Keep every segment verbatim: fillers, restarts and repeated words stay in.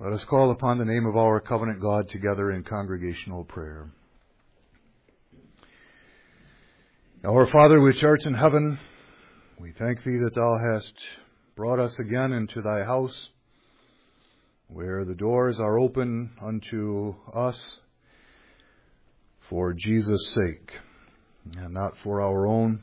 Let us call upon the name of our covenant God together in congregational prayer. Our Father which art in heaven, we thank Thee that Thou hast brought us again into Thy house, where the doors are open unto us for Jesus' sake, and not for our own.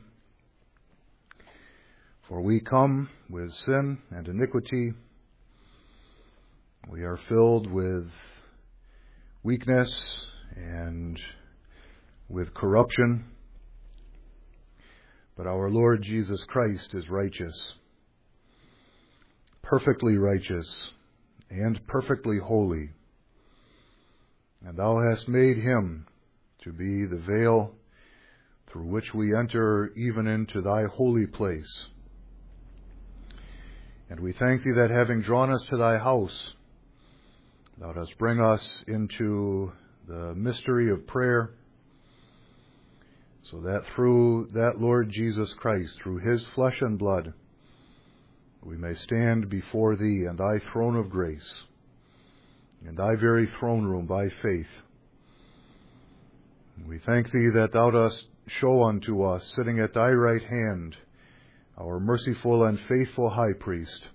For we come with sin and iniquity. We are filled with weakness and with corruption. But our Lord Jesus Christ is righteous, perfectly righteous, and perfectly holy. And Thou hast made Him to be the veil through which we enter even into Thy holy place. And we thank Thee that having drawn us to Thy house, Thou dost bring us into the mystery of prayer, so that through that Lord Jesus Christ, through His flesh and blood, we may stand before Thee and Thy throne of grace, in Thy very throne room by faith. And we thank Thee that Thou dost show unto us, sitting at Thy right hand, our merciful and faithful high priest.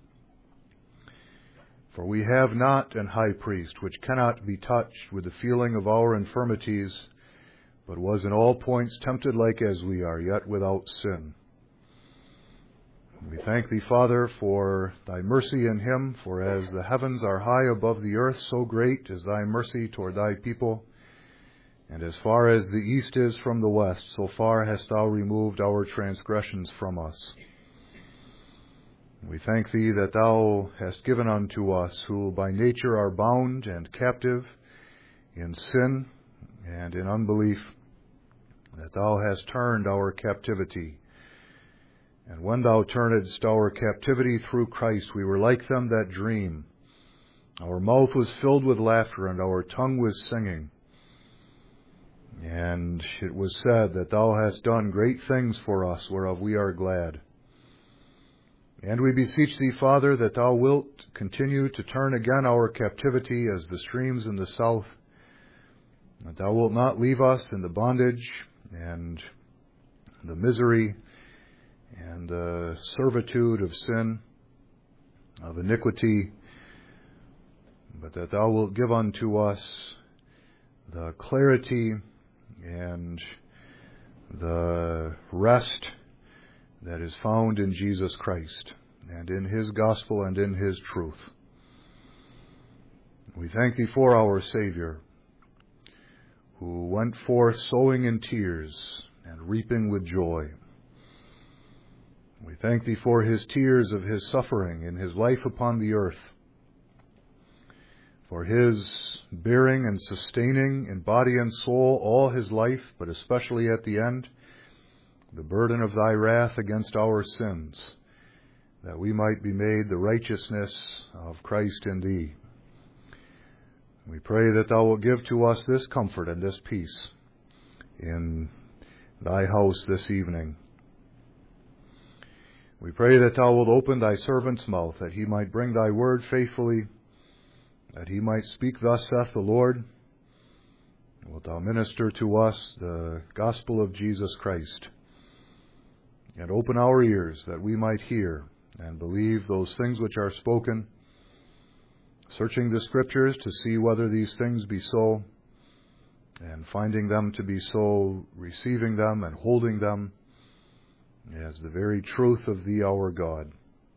For we have not an high priest which cannot be touched with the feeling of our infirmities, but was in all points tempted like as we are, yet without sin. We thank Thee, Father, for Thy mercy in Him, for as the heavens are high above the earth, so great is Thy mercy toward Thy people. And as far as the east is from the west, so far hast Thou removed our transgressions from us. We thank Thee that Thou hast given unto us, who by nature are bound and captive in sin and in unbelief, that Thou hast turned our captivity. And when Thou turnedst our captivity through Christ, we were like them that dream. Our mouth was filled with laughter, and our tongue was singing. And it was said that Thou hast done great things for us, whereof we are glad. And we beseech Thee, Father, that Thou wilt continue to turn again our captivity as the streams in the south, that Thou wilt not leave us in the bondage and the misery and the servitude of sin, of iniquity, but that Thou wilt give unto us the clarity and the rest that is found in Jesus Christ and in His gospel and in His truth. We thank Thee for our Savior, who went forth sowing in tears and reaping with joy. We thank Thee for His tears of His suffering in His life upon the earth, for His bearing and sustaining in body and soul all His life, but especially at the end, the burden of Thy wrath against our sins, that we might be made the righteousness of Christ in Thee. We pray that Thou wilt give to us this comfort and this peace in Thy house this evening. We pray that Thou wilt open Thy servant's mouth, that he might bring Thy word faithfully, that he might speak, thus saith the Lord. Wilt Thou minister to us the gospel of Jesus Christ, and open our ears that we might hear and believe those things which are spoken, searching the Scriptures to see whether these things be so, and finding them to be so, receiving them and holding them as the very truth of Thee, our God.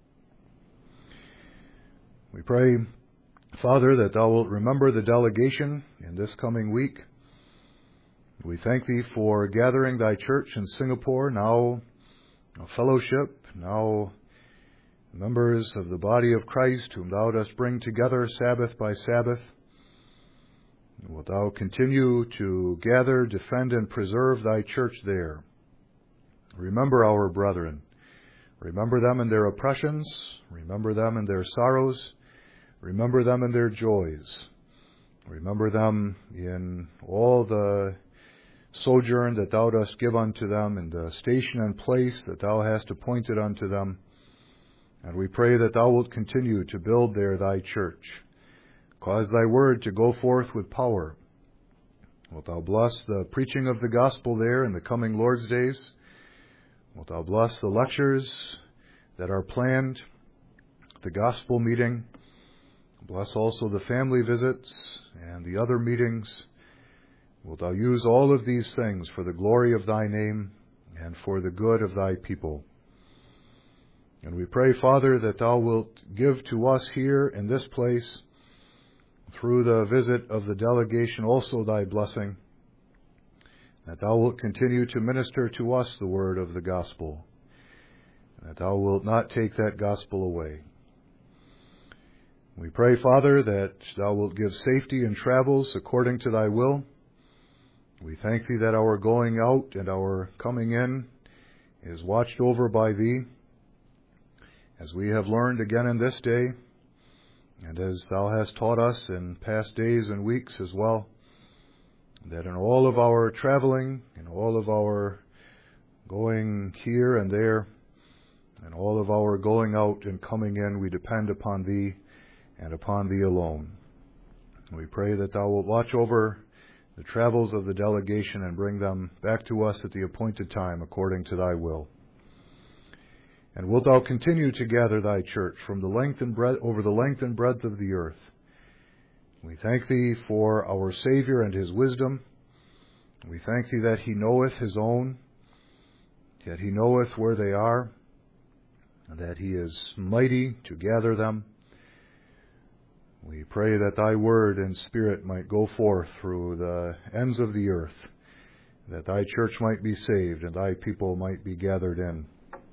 We pray, Father, that Thou wilt remember the delegation in this coming week. We thank Thee for gathering Thy church in Singapore, now a fellowship, now members of the body of Christ, whom Thou dost bring together Sabbath by Sabbath. Wilt Thou continue to gather, defend, and preserve Thy church there. Remember our brethren. Remember them in their oppressions. Remember them in their sorrows. Remember them in their joys. Remember them in all the sojourn that Thou dost give unto them, in the station and place that Thou hast appointed unto them. And we pray that Thou wilt continue to build there Thy church, Cause thy word to go forth with power. Wilt thou bless the preaching of the gospel there in the coming Lord's days? Wilt thou bless the lectures that are planned, the gospel meeting? Bless also the family visits and the other meetings. Wilt thou use all of these things for the glory of thy name and for the good of thy people? And we pray, Father, that thou wilt give to us here in this place, through the visit of the delegation, also thy blessing, that thou wilt continue to minister to us the word of the gospel, that thou wilt not take that gospel away. We pray, Father, that thou wilt give safety in travels according to thy will. We thank thee that our going out and our coming in is watched over by thee, as we have learned again in this day, and as thou hast taught us in past days and weeks as well, that in all of our traveling, in all of our going here and there, and all of our going out and coming in, we depend upon thee and upon thee alone. We pray that thou wilt watch over the travels of the delegation and bring them back to us at the appointed time according to thy will. And wilt thou continue to gather thy church from the length and breadth, over the length and breadth of the earth. We thank thee for our Savior and his wisdom. We thank thee that he knoweth his own, that he knoweth where they are, and that he is mighty to gather them. We pray that thy word and spirit might go forth through the ends of the earth, that thy church might be saved and thy people might be gathered in.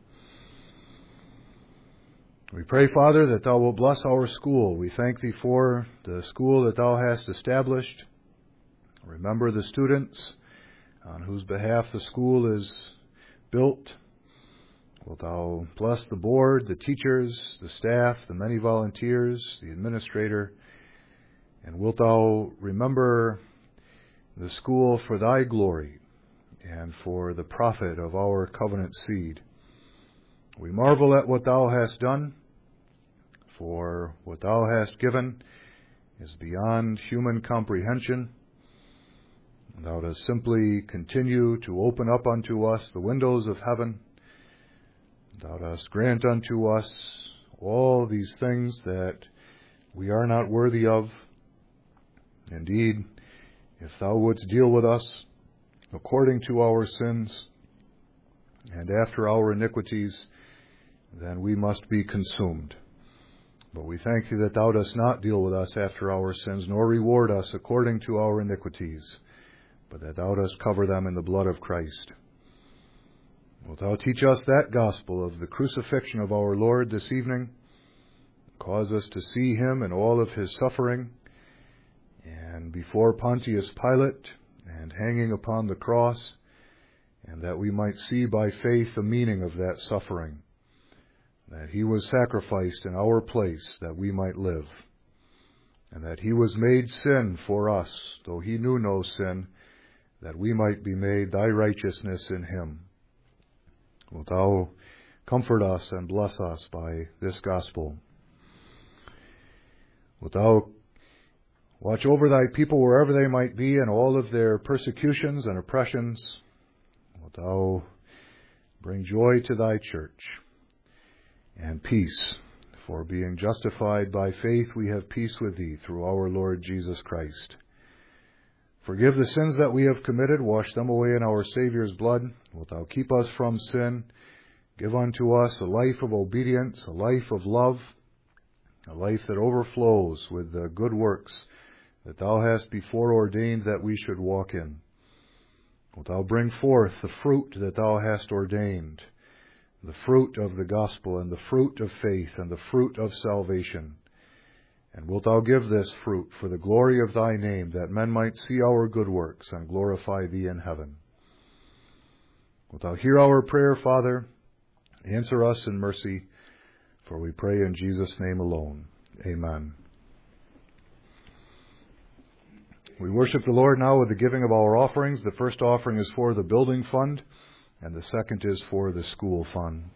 We pray, Father, that thou wilt bless our school. We thank thee for the school that thou hast established. Remember the students on whose behalf the school is built. Wilt thou bless the board, the teachers, the staff, the many volunteers, the administrator, and wilt thou remember the school for thy glory and for the profit of our covenant seed. We marvel at what thou hast done, for what thou hast given is beyond human comprehension. Thou dost simply continue to open up unto us the windows of heaven. Thou dost grant unto us all these things that we are not worthy of. Indeed, if thou wouldst deal with us according to our sins and after our iniquities, then we must be consumed. But we thank thee that thou dost not deal with us after our sins, nor reward us according to our iniquities, but that thou dost cover them in the blood of Christ. Wilt thou teach us that gospel of the crucifixion of our Lord this evening? Cause us to see him in all of his suffering, and before Pontius Pilate, and hanging upon the cross, and that we might see by faith the meaning of that suffering, that he was sacrificed in our place that we might live, and that he was made sin for us, though he knew no sin, that we might be made thy righteousness in him. Wilt thou comfort us and bless us by this gospel? Wilt thou watch over thy people wherever they might be in all of their persecutions and oppressions? Wilt thou bring joy to thy church and peace? For being justified by faith, we have peace with thee through our Lord Jesus Christ. Forgive the sins that we have committed, wash them away in our Savior's blood. Wilt thou keep us from sin? Give unto us a life of obedience, a life of love, a life that overflows with the good works that thou hast before ordained that we should walk in. Wilt thou bring forth the fruit that thou hast ordained, the fruit of the gospel and the fruit of faith and the fruit of salvation? And wilt thou give this fruit for the glory of thy name, that men might see our good works and glorify thee in heaven? Wilt thou hear our prayer, Father? Answer us in mercy, for we pray in Jesus' name alone. Amen. We worship the Lord now with the giving of our offerings. The first offering is for the building fund, and the second is for the school fund.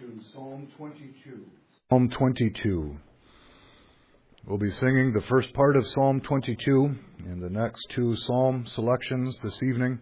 to Psalm twenty-two. Psalm twenty-two. We'll be singing the first part of Psalm twenty-two in the next two psalm selections this evening.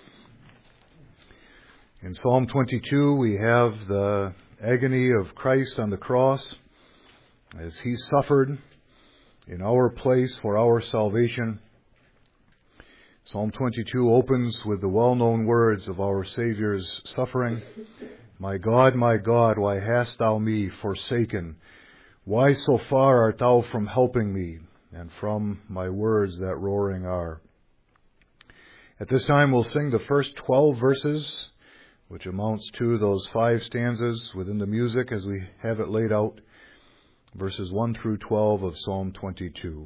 In Psalm twenty-two, we have the agony of Christ on the cross as he suffered in our place for our salvation. Psalm twenty-two opens with the well-known words of our Savior's suffering. My God, my God, why hast thou me forsaken? Why so far art thou from helping me, and from my words that roaring are? At this time we'll sing the first twelve verses, which amounts to those five stanzas within the music as we have it laid out, verses one through twelve of Psalm twenty-two.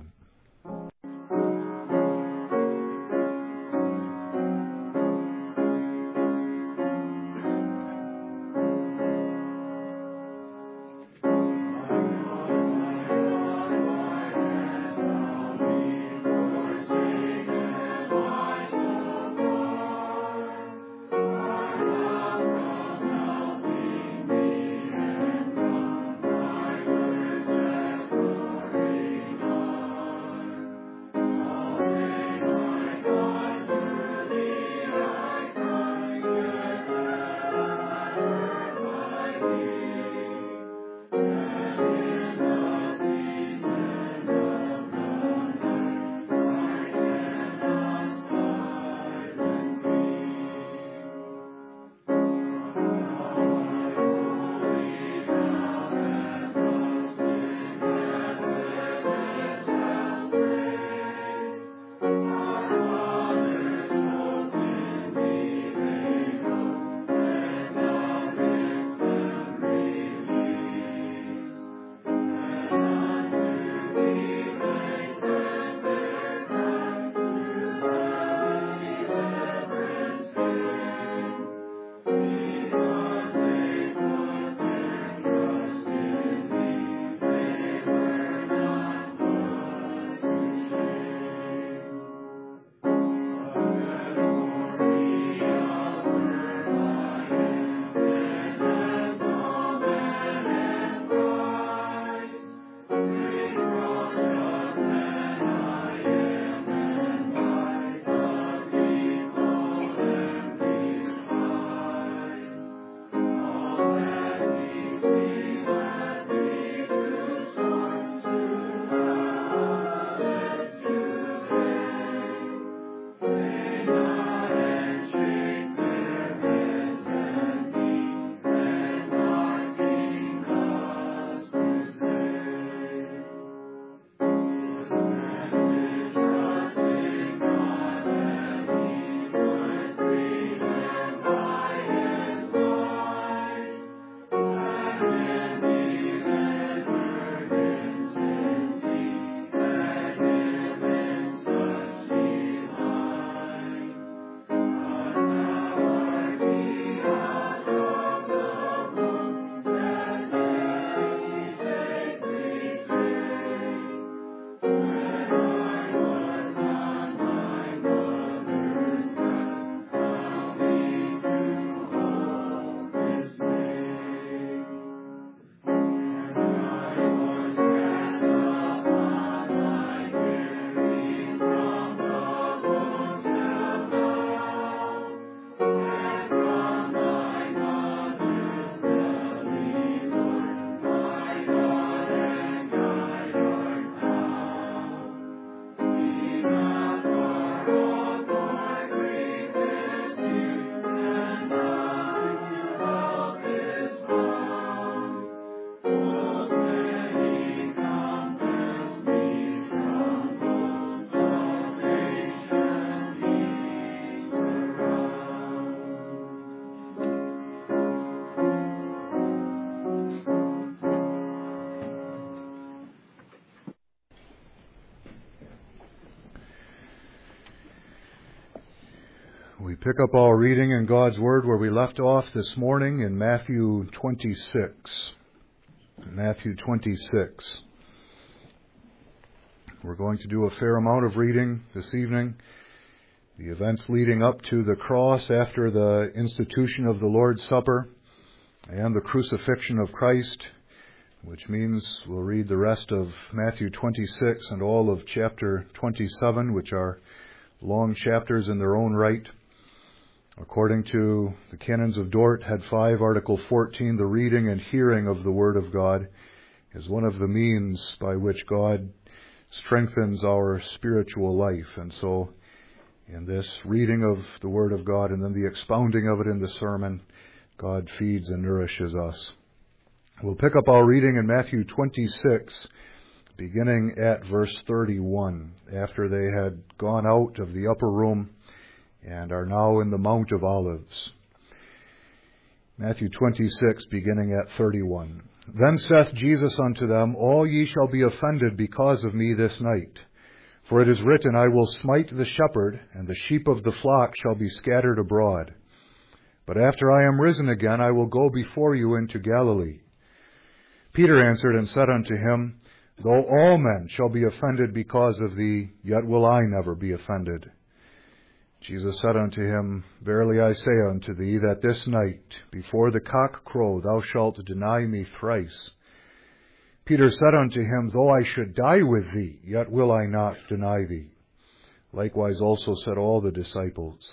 We pick up our reading in God's Word where we left off this morning in Matthew twenty-six. Matthew twenty-six. We're going to do a fair amount of reading this evening. The events leading up to the cross after the institution of the Lord's Supper and the crucifixion of Christ, which means we'll read the rest of Matthew twenty-six and all of chapter twenty-seven, which are long chapters in their own right. According to the Canons of Dort, Head five, Article fourteen, the reading and hearing of the Word of God is one of the means by which God strengthens our spiritual life. And so, in this reading of the Word of God and then the expounding of it in the sermon, God feeds and nourishes us. We'll pick up our reading in Matthew twenty-six, beginning at verse thirty-one, after they had gone out of the upper room and are now in the Mount of Olives. Matthew twenty-six, beginning at thirty-one. Then saith Jesus unto them, All ye shall be offended because of me this night. For it is written, I will smite the shepherd, and the sheep of the flock shall be scattered abroad. But after I am risen again, I will go before you into Galilee. Peter answered and said unto him, Though all men shall be offended because of thee, yet will I never be offended. Jesus said unto him, Verily I say unto thee, that this night, before the cock crow, thou shalt deny me thrice. Peter said unto him, Though I should die with thee, yet will I not deny thee. Likewise also said all the disciples.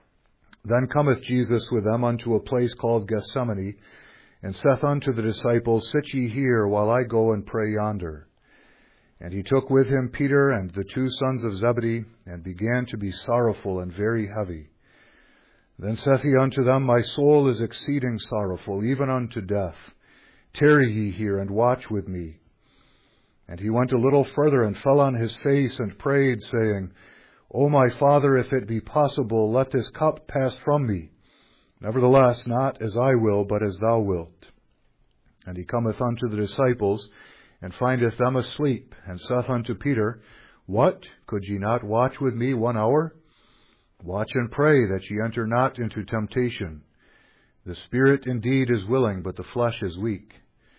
Then cometh Jesus with them unto a place called Gethsemane, and saith unto the disciples, Sit ye here, while I go and pray yonder. And he took with him Peter and the two sons of Zebedee, and began to be sorrowful and very heavy. Then saith he unto them, My soul is exceeding sorrowful, even unto death. Tarry ye here, and watch with me. And he went a little further, and fell on his face, and prayed, saying, O my Father, if it be possible, let this cup pass from me. Nevertheless, not as I will, but as thou wilt. And he cometh unto the disciples, and findeth them asleep, and saith unto Peter, What? Could ye not watch with me one hour? Watch and pray, that ye enter not into temptation. The spirit indeed is willing, but the flesh is weak.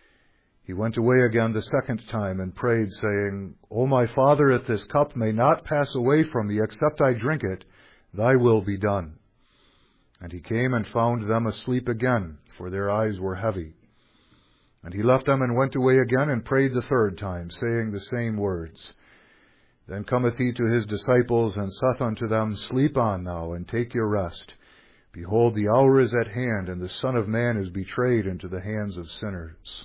He went away again the second time, and prayed, saying, O my Father, if this cup may not pass away from me, except I drink it, thy will be done. And he came and found them asleep again, for their eyes were heavy. And he left them and went away again, and prayed the third time, saying the same words. Then cometh he to his disciples, and saith unto them, Sleep on now, and take your rest. Behold, the hour is at hand, and the Son of Man is betrayed into the hands of sinners.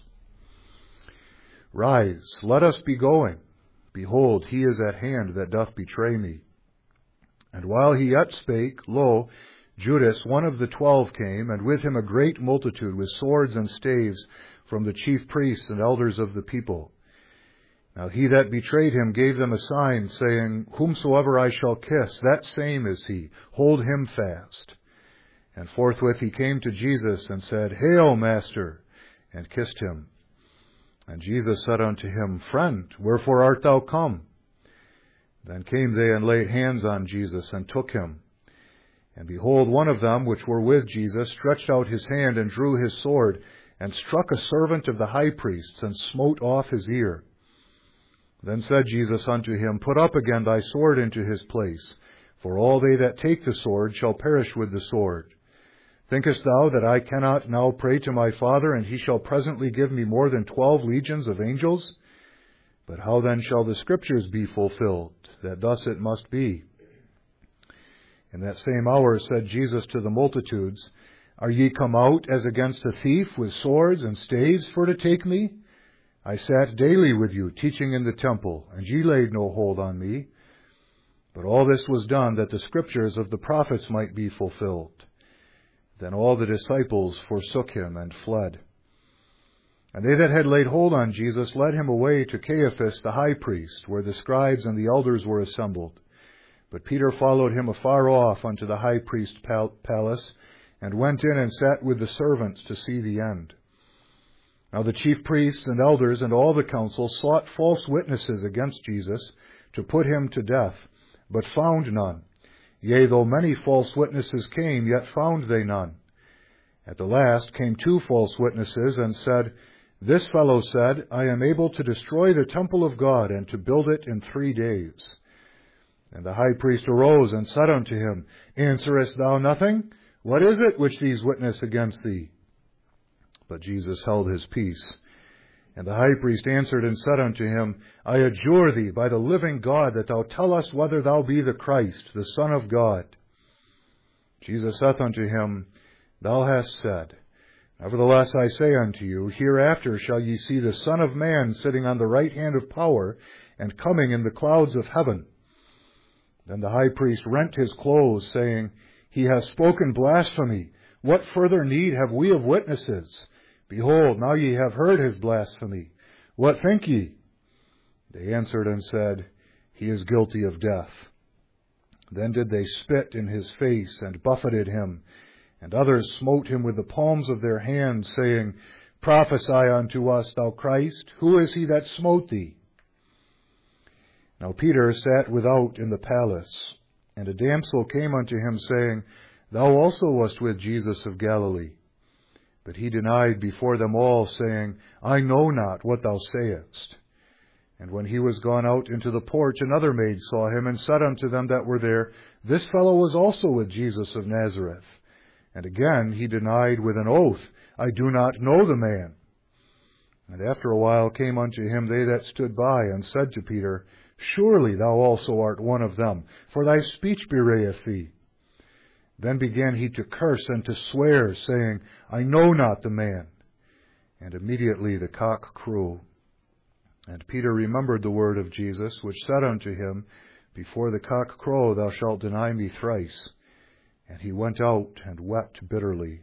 Rise, let us be going. Behold, he is at hand that doth betray me. And while he yet spake, lo, Judas, one of the twelve, came, and with him a great multitude with swords and staves from the chief priests and elders of the people. Now he that betrayed him gave them a sign, saying, Whomsoever I shall kiss, that same is he. Hold him fast. And forthwith he came to Jesus, and said, Hail, Master, and kissed him. And Jesus said unto him, Friend, wherefore art thou come? Then came they and laid hands on Jesus, and took him. And behold, one of them which were with Jesus stretched out his hand, and drew his sword, and struck a servant of the high priest's, and smote off his ear. Then said Jesus unto him, Put up again thy sword into his place, for all they that take the sword shall perish with the sword. Thinkest thou that I cannot now pray to my Father, and he shall presently give me more than twelve legions of angels? But how then shall the Scriptures be fulfilled, that thus it must be? In that same hour said Jesus to the multitudes, Are ye come out as against a thief with swords and staves for to take me? I sat daily with you, teaching in the temple, and ye laid no hold on me. But all this was done, that the Scriptures of the prophets might be fulfilled. Then all the disciples forsook him and fled. And they that had laid hold on Jesus led him away to Caiaphas the high priest, where the scribes and the elders were assembled. But Peter followed him afar off unto the high priest's palace, and went in and sat with the servants to see the end. Now the chief priests and elders and all the council sought false witnesses against Jesus, to put him to death, but found none. Yea, though many false witnesses came, yet found they none. At the last came two false witnesses, and said, This fellow said, I am able to destroy the temple of God, and to build it in three days. And the high priest arose, and said unto him, Answerest thou nothing? What is it which these witness against thee? But Jesus held his peace. And the high priest answered and said unto him, I adjure thee by the living God that thou tell us whether thou be the Christ, the Son of God. Jesus saith unto him, Thou hast said. Nevertheless I say unto you, hereafter shall ye see the Son of Man sitting on the right hand of power, and coming in the clouds of heaven. Then the high priest rent his clothes, saying, He hath spoken blasphemy. What further need have we of witnesses? Behold, now ye have heard his blasphemy. What think ye? They answered and said, He is guilty of death. Then did they spit in his face, and buffeted him. And others smote him with the palms of their hands, saying, Prophesy unto us, thou Christ, who is he that smote thee? Now Peter sat without in the palace, and a damsel came unto him, saying, Thou also wast with Jesus of Galilee. But he denied before them all, saying, I know not what thou sayest. And when he was gone out into the porch, another maid saw him, and said unto them that were there, This fellow was also with Jesus of Nazareth. And again he denied with an oath, I do not know the man. And after a while came unto him they that stood by, and said to Peter, Surely thou also art one of them, for thy speech bewrayeth thee. Then began he to curse and to swear, saying, I know not the man. And immediately the cock crew. And Peter remembered the word of Jesus, which said unto him, Before the cock crow thou shalt deny me thrice. And he went out and wept bitterly.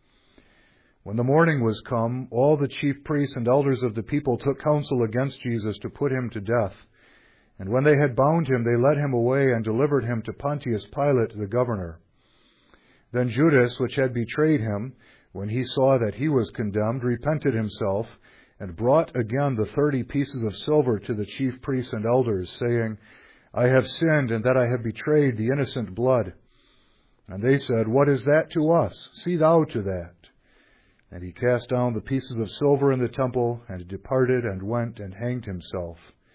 When the morning was come, all the chief priests and elders of the people took counsel against Jesus to put him to death. And when they had bound him, they led him away and delivered him to Pontius Pilate the governor. Then Judas, which had betrayed him, when he saw that he was condemned, repented himself, and brought again the thirty pieces of silver to the chief priests and elders, saying, I have sinned, and that I have betrayed the innocent blood. And they said, What is that to us? See thou to that. And he cast down the pieces of silver in the temple, and departed, and went and hanged himself.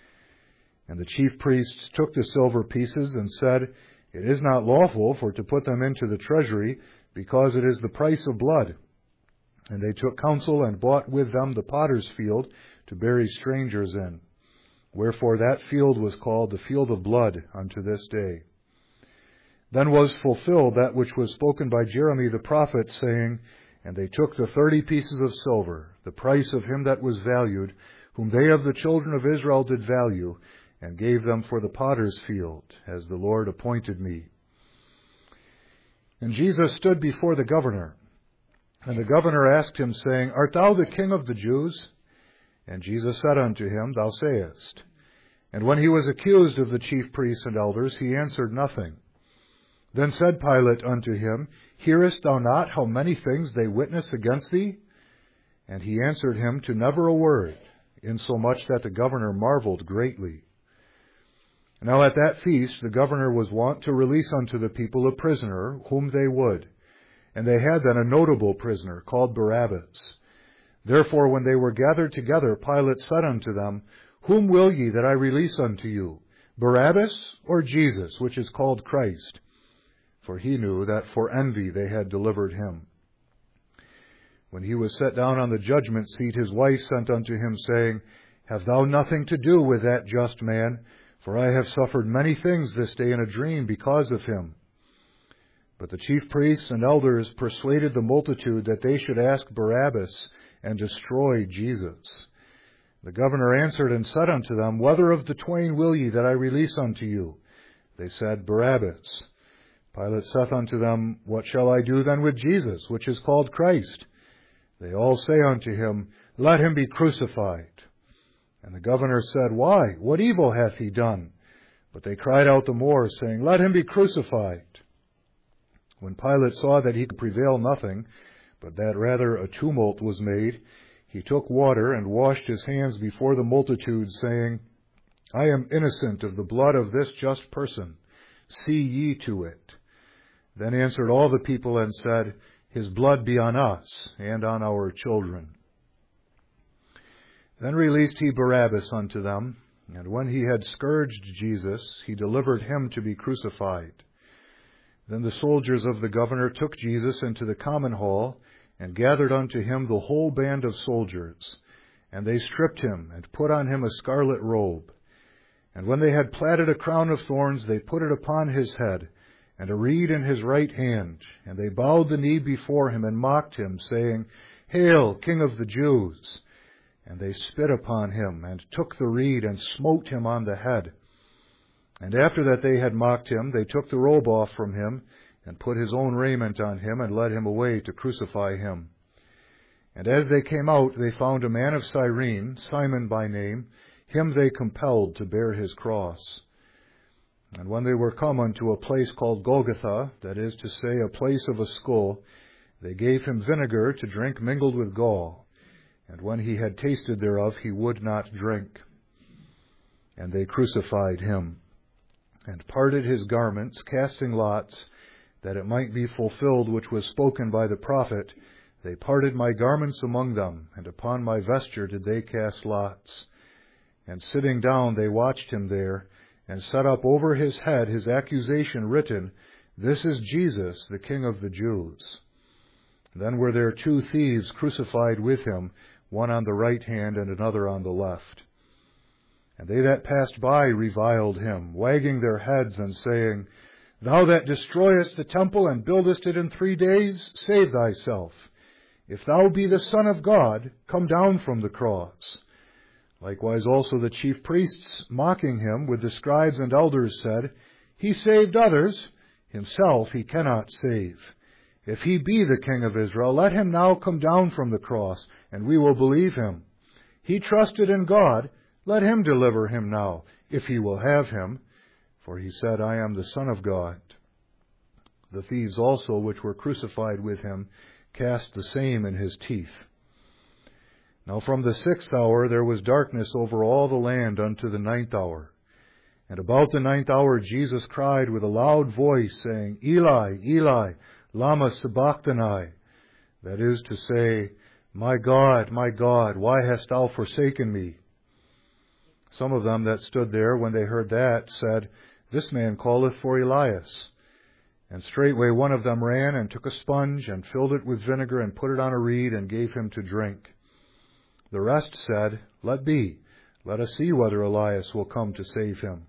And the chief priests took the silver pieces, and said, It is not lawful for to put them into the treasury, because it is the price of blood. And they took counsel, and bought with them the potter's field, to bury strangers in. Wherefore that field was called the field of blood unto this day. Then was fulfilled that which was spoken by Jeremy the prophet, saying, And they took the thirty pieces of silver, the price of him that was valued, whom they of the children of Israel did value, and gave them for the potter's field, as the Lord appointed me. And Jesus stood before the governor. And the governor asked him, saying, Art thou the king of the Jews? And Jesus said unto him, Thou sayest. And when he was accused of the chief priests and elders, he answered nothing. Then said Pilate unto him, Hearest thou not how many things they witness against thee? And he answered him to never a word, insomuch that the governor marveled greatly. Now at that feast the governor was wont to release unto the people a prisoner, whom they would. And they had then a notable prisoner, called Barabbas. Therefore when they were gathered together, Pilate said unto them, Whom will ye that I release unto you, Barabbas or Jesus, which is called Christ? For he knew that for envy they had delivered him. When he was set down on the judgment seat, his wife sent unto him, saying, Have thou nothing to do with that just man? For I have suffered many things this day in a dream because of him. But the chief priests and elders persuaded the multitude that they should ask Barabbas and destroy Jesus. The governor answered and said unto them, Whether of the twain will ye that I release unto you? They said, Barabbas. Pilate saith unto them, What shall I do then with Jesus, which is called Christ? They all say unto him, Let him be crucified. And the governor said, Why? What evil hath he done? But they cried out the more, saying, Let him be crucified. When Pilate saw that he could prevail nothing, but that rather a tumult was made, he took water and washed his hands before the multitude, saying, I am innocent of the blood of this just person. See ye to it. Then answered all the people and said, His blood be on us and on our children. Then released he Barabbas unto them, and when he had scourged Jesus, he delivered him to be crucified. Then the soldiers of the governor took Jesus into the common hall, and gathered unto him the whole band of soldiers. And they stripped him, and put on him a scarlet robe. And when they had platted a crown of thorns, they put it upon his head, and a reed in his right hand. And they bowed the knee before him, and mocked him, saying, Hail, King of the Jews! And they spit upon him, and took the reed, and smote him on the head. And after that they had mocked him, they took the robe off from him, and put his own raiment on him, and led him away to crucify him. And as they came out, they found a man of Cyrene, Simon by name. Him they compelled to bear his cross. And when they were come unto a place called Golgotha, that is to say, a place of a skull, they gave him vinegar to drink mingled with gall. And when he had tasted thereof, he would not drink. And they crucified him, and parted his garments, casting lots, that it might be fulfilled which was spoken by the prophet, They parted my garments among them, and upon my vesture did they cast lots. And sitting down they watched him there, and set up over his head his accusation written, This is Jesus, the King of the Jews. Then were there two thieves crucified with him, one on the right hand and another on the left. And they that passed by reviled him, wagging their heads and saying, Thou that destroyest the temple and buildest it in three days, save thyself. If thou be the Son of God, come down from the cross. Likewise also the chief priests, mocking him with the scribes and elders, said, He saved others, himself he cannot save. If he be the King of Israel, let him now come down from the cross, and we will believe him. He trusted in God, let him deliver him now, if he will have him. For he said, I am the Son of God. The thieves also, which were crucified with him, cast the same in his teeth. Now from the sixth hour there was darkness over all the land unto the ninth hour. And about the ninth hour Jesus cried with a loud voice, saying, Eli, Eli, lama sabachthani? That is to say, My God, my God, why hast thou forsaken me? Some of them that stood there, when they heard that, said, This man calleth for Elias. And straightway one of them ran and took a sponge and filled it with vinegar and put it on a reed and gave him to drink. The rest said, Let be. Let us see whether Elias will come to save him.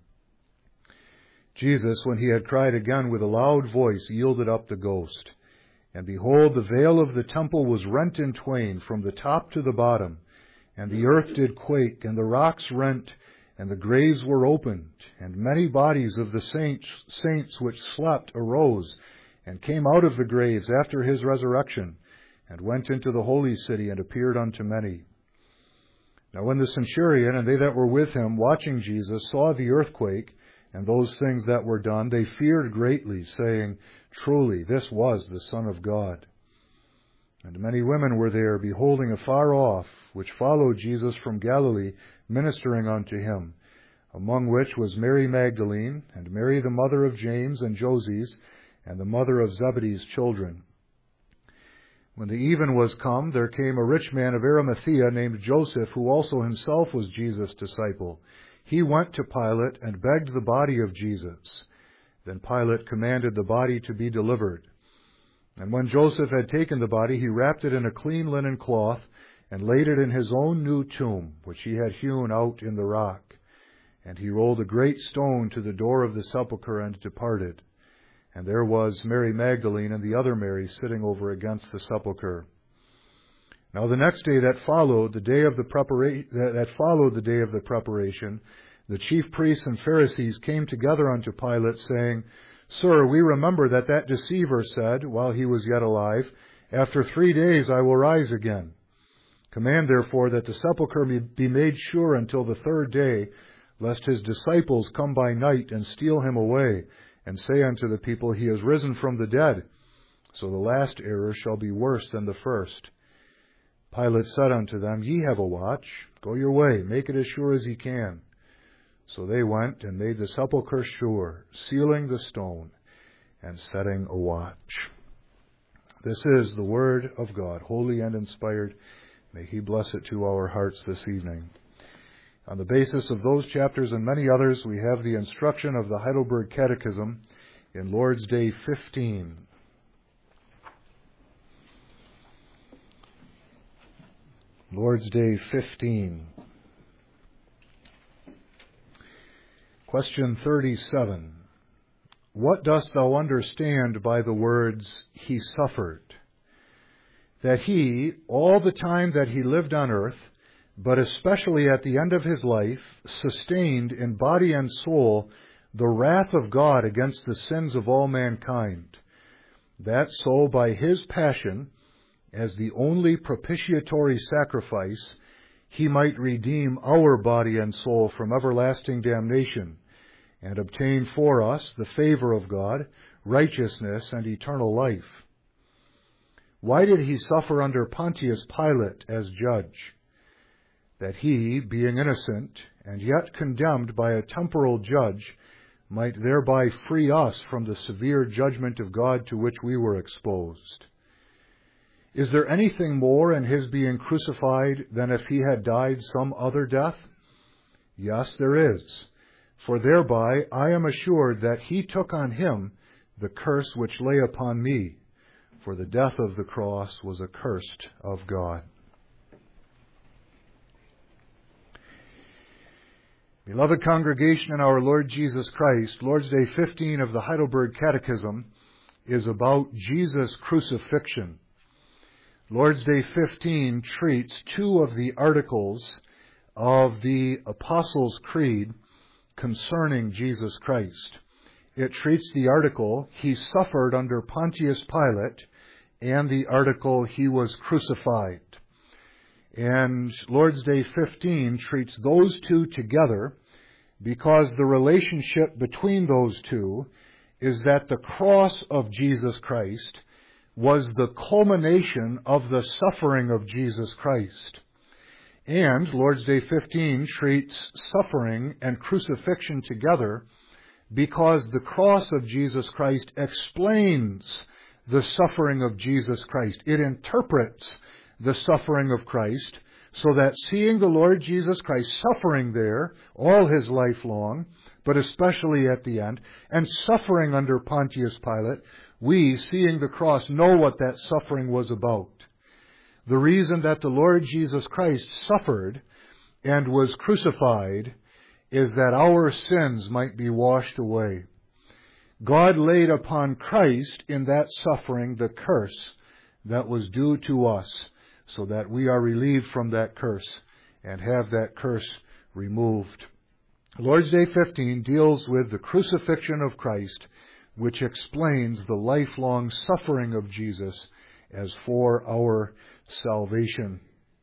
Jesus, when he had cried again with a loud voice, yielded up the ghost. And behold, the veil of the temple was rent in twain from the top to the bottom. And the earth did quake, and the rocks rent, and the graves were opened. And many bodies of the saints, saints which slept arose, and came out of the graves after his resurrection, and went into the holy city, and appeared unto many. Now when the centurion and they that were with him, watching Jesus, saw the earthquake, and those things that were done, they feared greatly, saying, Truly, this was the Son of God. And many women were there, beholding afar off, which followed Jesus from Galilee, ministering unto him, among which was Mary Magdalene, and Mary the mother of James and Joses, and the mother of Zebedee's children. When the even was come, there came a rich man of Arimathea named Joseph, who also himself was Jesus' disciple. He went to Pilate and begged the body of Jesus. Then Pilate commanded the body to be delivered. And when Joseph had taken the body, he wrapped it in a clean linen cloth, and laid it in his own new tomb, which he had hewn out in the rock. And he rolled a great stone to the door of the sepulchre, and departed. And there was Mary Magdalene and the other Mary sitting over against the sepulchre. Now the next day that followed the day of the preparation, that followed the day of the preparation, the chief priests and Pharisees came together unto Pilate, saying, Sir, we remember that that deceiver said, while he was yet alive, After three days I will rise again. Command therefore that the sepulchre be made sure until the third day, lest his disciples come by night and steal him away, and say unto the people, He is risen from the dead. So the last error shall be worse than the first. Pilate said unto them, Ye have a watch. Go your way, make it as sure as ye can. So they went and made the sepulchre sure, sealing the stone and setting a watch. This is the word of God, holy and inspired. May he bless it to our hearts this evening. On the basis of those chapters and many others, we have the instruction of the Heidelberg Catechism in Lord's Day fifteen. Lord's Day fifteen. Question thirty-seven. What dost thou understand by the words, He suffered? That He, all the time that He lived on earth, but especially at the end of His life, sustained in body and soul the wrath of God against the sins of all mankind, that so by His passion, as the only propitiatory sacrifice, He might redeem our body and soul from everlasting damnation, and obtain for us the favor of God, righteousness, and eternal life. Why did He suffer under Pontius Pilate as judge? That He, being innocent, and yet condemned by a temporal judge, might thereby free us from the severe judgment of God to which we were exposed. Is there anything more in His being crucified than if He had died some other death? Yes, there is. For thereby I am assured that He took on Him the curse which lay upon me, for the death of the cross was accursed of God. Beloved congregation in our Lord Jesus Christ, Lord's Day fifteen of the Heidelberg Catechism is about Jesus' crucifixion. Lord's Day fifteen treats two of the articles of the Apostles' Creed concerning Jesus Christ. It treats the article, He suffered under Pontius Pilate, and the article, He was crucified. And Lord's Day fifteen treats those two together because the relationship between those two is that the cross of Jesus Christ was the culmination of the suffering of Jesus Christ. And Lord's Day fifteen treats suffering and crucifixion together because the cross of Jesus Christ explains the suffering of Jesus Christ. It interprets the suffering of Christ, so that seeing the Lord Jesus Christ suffering there all His life long, but especially at the end, and suffering under Pontius Pilate, we, seeing the cross, know what that suffering was about. The reason that the Lord Jesus Christ suffered and was crucified is that our sins might be washed away. God laid upon Christ in that suffering the curse that was due to us, so that we are relieved from that curse and have that curse removed. Lord's Day fifteen deals with the crucifixion of Christ, which explains the lifelong suffering of Jesus as for our salvation.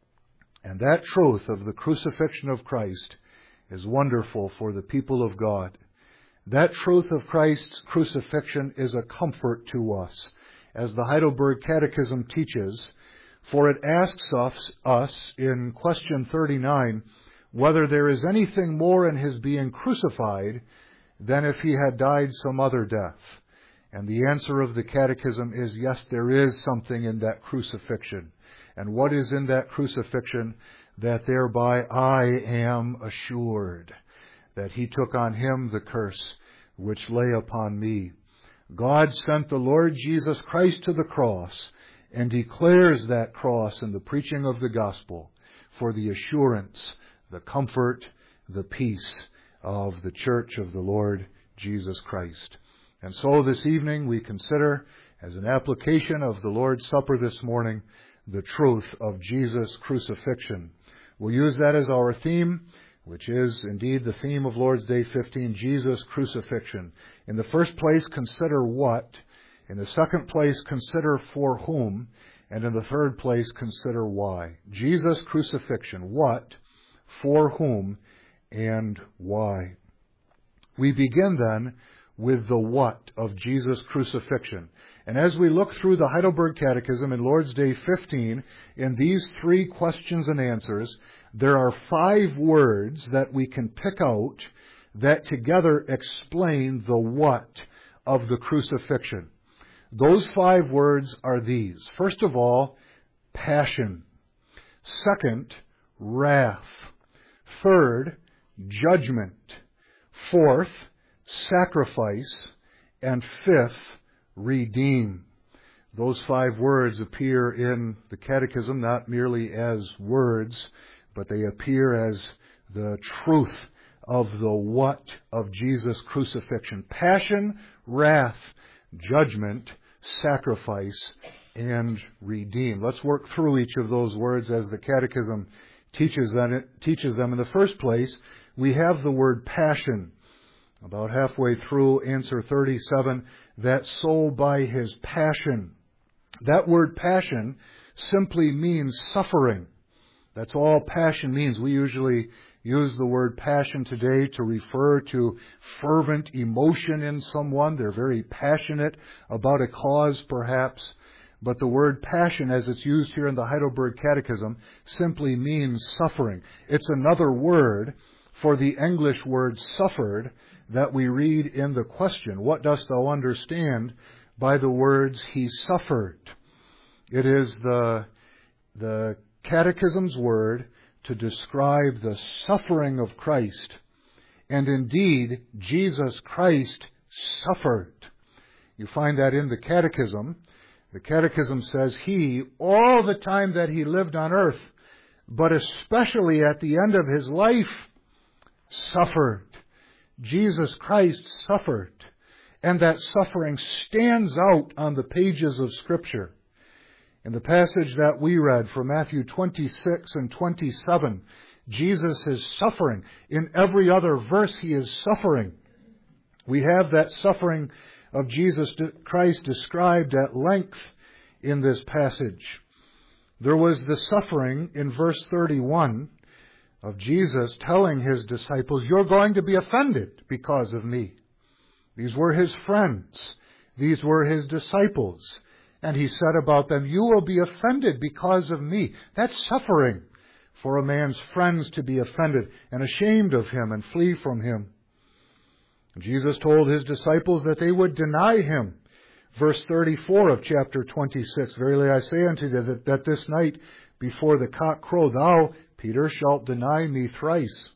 And that truth of the crucifixion of Christ is wonderful for the people of God. That truth of Christ's crucifixion is a comfort to us, as the Heidelberg Catechism teaches, for it asks us, us in question thirty-nine, whether there is anything more in His being crucified than if He had died some other death. And the answer of the Catechism is, yes, there is something in that crucifixion. And what is in that crucifixion? That thereby I am assured that He took on Him the curse which lay upon me. God sent the Lord Jesus Christ to the cross and declares that cross in the preaching of the gospel for the assurance, the comfort, the peace of the church of the Lord Jesus Christ. And so this evening we consider, as an application of the Lord's Supper this morning, the truth of Jesus' crucifixion. We'll use that as our theme, which is indeed the theme of Lord's Day fifteen, Jesus' crucifixion. In the first place, consider what. In the second place, consider for whom. And in the third place, consider why. Jesus' crucifixion. What, for whom, and why. We begin then with the what of Jesus' crucifixion. And as we look through the Heidelberg Catechism in Lord's Day fifteen, in these three questions and answers, there are five words that we can pick out that together explain the what of the crucifixion. Those five words are these. First of all, passion. Second, wrath. Third, judgment. Fourth, sacrifice. And fifth, redeem. Those five words appear in the Catechism not merely as words, but they appear as the truth of the what of Jesus' crucifixion. Passion, wrath, judgment, sacrifice, and redeem. Let's work through each of those words as the Catechism teaches them. Teaches them. In the first place, we have the word passion. About halfway through answer thirty-seven, that so by his passion. That word passion simply means suffering. That's all passion means. We usually use the word passion today to refer to fervent emotion in someone. They're very passionate about a cause, perhaps. But the word passion, as it's used here in the Heidelberg Catechism, simply means suffering. It's another word for the English word suffered that we read in the question, what dost thou understand by the words he suffered? It is the, the Catechism's word to describe the suffering of Christ. And indeed, Jesus Christ suffered. You find that in the Catechism. The Catechism says he, all the time that he lived on earth, but especially at the end of his life, suffered. Jesus Christ suffered. And that suffering stands out on the pages of Scripture. In the passage that we read from Matthew twenty-six and twenty-seven, Jesus is suffering. In every other verse, he is suffering. We have that suffering of Jesus Christ described at length in this passage. There was the suffering in verse thirty-one of Jesus telling his disciples, you're going to be offended because of me. These were his friends. These were his disciples. And he said about them, you will be offended because of me. That's suffering for a man's friends to be offended and ashamed of him and flee from him. Jesus told his disciples that they would deny him. Verse thirty-four of chapter twenty-six, verily I say unto thee that, that this night before the cock crow, thou, Peter, shalt deny me thrice.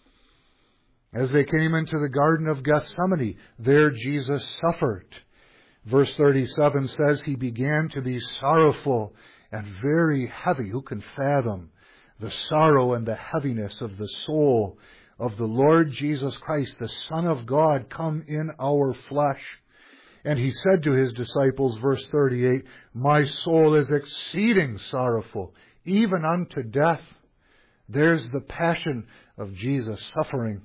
As they came into the Garden of Gethsemane, there Jesus suffered. Verse thirty-seven says he began to be sorrowful and very heavy. Who can fathom the sorrow and the heaviness of the soul of the Lord Jesus Christ, the Son of God, come in our flesh? And he said to his disciples, verse thirty-eight, my soul is exceeding sorrowful, even unto death. There's the passion of Jesus suffering.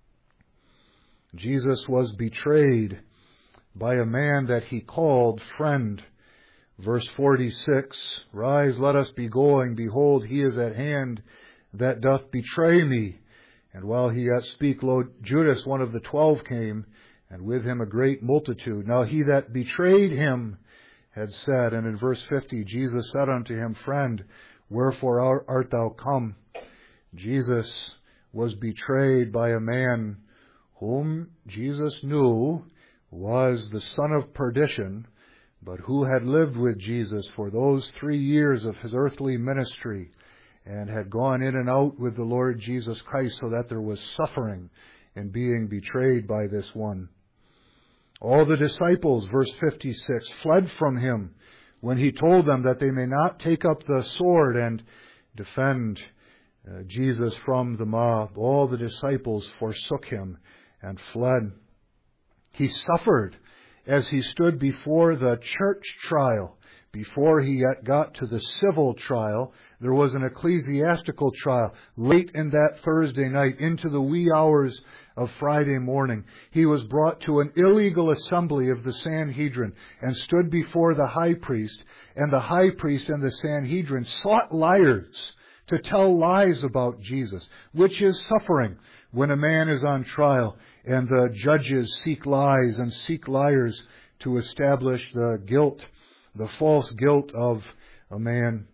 Jesus was betrayed by a man that he called friend. Verse forty-six, rise, let us be going. Behold, he is at hand that doth betray me. And while he yet spake, lo, Judas, one of the twelve, came, and with him a great multitude. Now he that betrayed him had said, and in verse fifty, Jesus said unto him, friend, wherefore art thou come? Jesus was betrayed by a man whom Jesus knew was the son of perdition, but who had lived with Jesus for those three years of his earthly ministry and had gone in and out with the Lord Jesus Christ, so that there was suffering in being betrayed by this one. All the disciples, verse fifty-six, fled from him when he told them that they may not take up the sword and defend uh, Jesus from the mob. All the disciples forsook him and fled. He suffered as he stood before the church trial. Before he yet got to the civil trial, there was an ecclesiastical trial. Late in that Thursday night, into the wee hours of Friday morning, he was brought to an illegal assembly of the Sanhedrin and stood before the high priest. And the high priest and the Sanhedrin sought liars to tell lies about Jesus, which is suffering when a man is on trial and the judges seek lies and seek liars to establish the guilt, the false guilt of a man.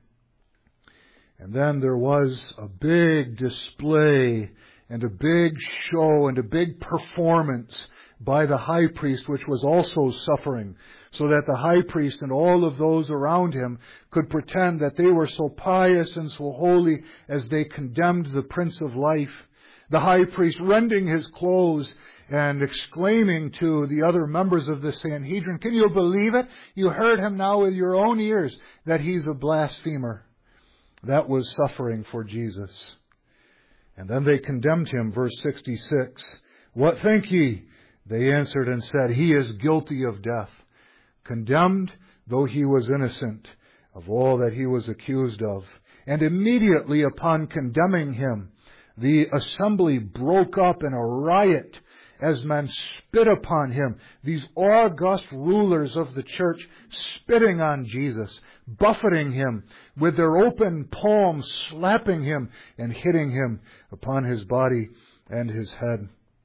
And then there was a big display and a big show and a big performance by the high priest, which was also suffering, so that the high priest and all of those around him could pretend that they were so pious and so holy as they condemned the Prince of Life. The high priest rending his clothes and exclaiming to the other members of the Sanhedrin, "Can you believe it? You heard him now with your own ears that he's a blasphemer." That was suffering for Jesus. And then they condemned him, verse sixty-six. "What think ye?" They answered and said, "He is guilty of death, condemned though he was innocent of all that he was accused of." And immediately upon condemning him, the assembly broke up in a riot as men spit upon him. These august rulers of the church spitting on Jesus, buffeting him with their open palms, slapping him and hitting him upon his body and his head.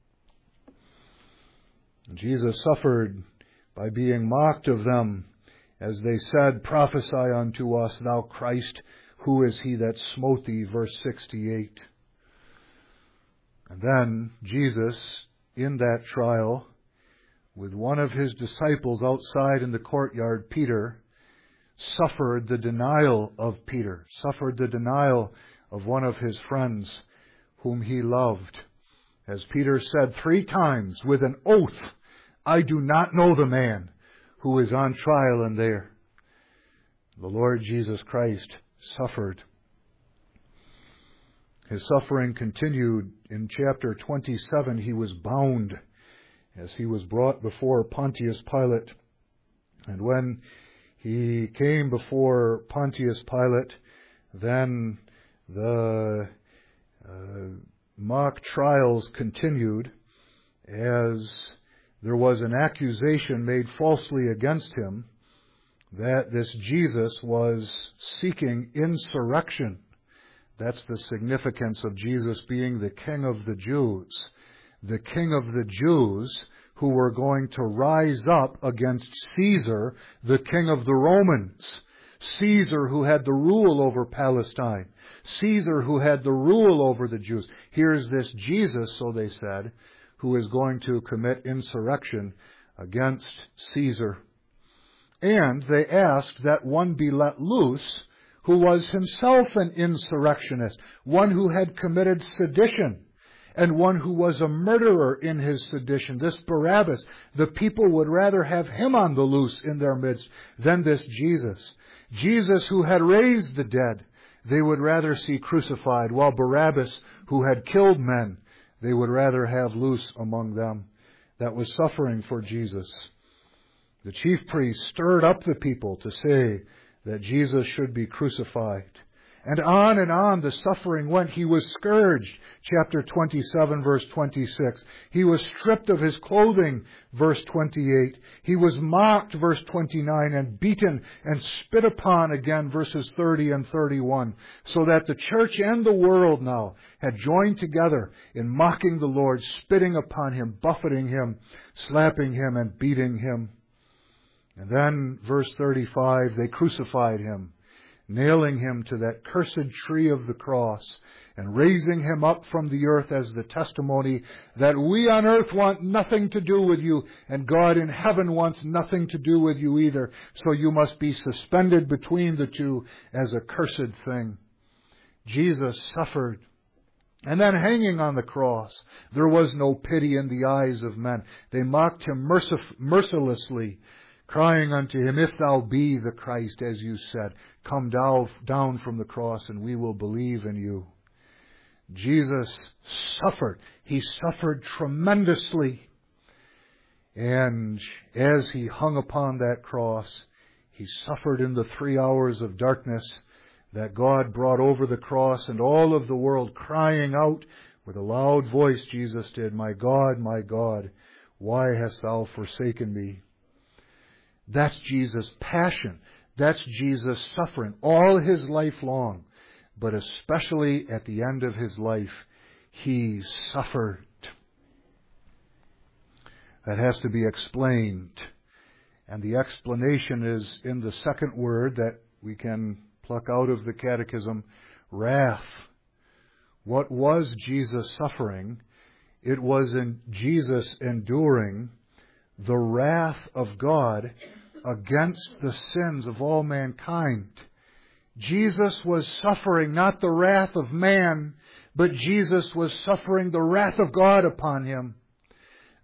Jesus suffered by being mocked of them, as they said, "Prophesy unto us, thou Christ, who is he that smote thee?" Verse sixty-eight. And then Jesus, in that trial, with one of his disciples outside in the courtyard, Peter, suffered the denial of Peter, suffered the denial of one of his friends whom he loved. As Peter said three times with an oath, "I do not know the man who is on trial in there." The Lord Jesus Christ suffered. His suffering continued. In chapter twenty-seven, he was bound as he was brought before Pontius Pilate. And when he came before Pontius Pilate, then the uh, mock trials continued, as there was an accusation made falsely against him that this Jesus was seeking insurrection. That's the significance of Jesus being the King of the Jews. The King of the Jews who were going to rise up against Caesar, the King of the Romans. Caesar who had the rule over Palestine. Caesar who had the rule over the Jews. Here's this Jesus, so they said, who is going to commit insurrection against Caesar. And they asked that one be let loose who was himself an insurrectionist, one who had committed sedition, and one who was a murderer in his sedition. This Barabbas, the people would rather have him on the loose in their midst than this Jesus. Jesus who had raised the dead, they would rather see crucified, while Barabbas, who had killed men, they would rather have loose among them. That was suffering for Jesus. The chief priests stirred up the people to say that Jesus should be crucified. And on and on the suffering went. He was scourged, chapter twenty-seven, verse twenty-six. He was stripped of his clothing, verse twenty-eight. He was mocked, verse twenty-nine, and beaten and spit upon again, verses thirty and thirty-one. So that the church and the world now had joined together in mocking the Lord, spitting upon him, buffeting him, slapping him, and beating him. And then, verse thirty-five, they crucified him, nailing him to that cursed tree of the cross, and raising him up from the earth as the testimony that we on earth want nothing to do with you, and God in heaven wants nothing to do with you either. So you must be suspended between the two as a cursed thing. Jesus suffered. And then hanging on the cross, there was no pity in the eyes of men. They mocked him mercif- mercilessly, crying unto him, "If thou be the Christ, as you said, come down, down from the cross, and we will believe in you." Jesus suffered. He suffered tremendously. And as he hung upon that cross, he suffered in the three hours of darkness that God brought over the cross, and all of the world crying out with a loud voice, Jesus did, "My God, my God, why hast thou forsaken me?" That's Jesus' passion. That's Jesus' suffering all his life long. But especially at the end of his life, he suffered. That has to be explained. And the explanation is in the second word that we can pluck out of the catechism, wrath. What was Jesus suffering? It was in Jesus enduring the wrath of God against the sins of all mankind. Jesus was suffering not the wrath of man, but Jesus was suffering the wrath of God upon him.